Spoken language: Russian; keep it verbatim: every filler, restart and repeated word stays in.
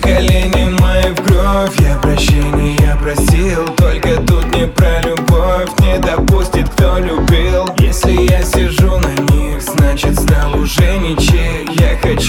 колени мои в кровь. Я прощения просил, только тут не про любовь. Не допустит, кто любил. Если я сижу на них, значит стал уже ничей. Я хочу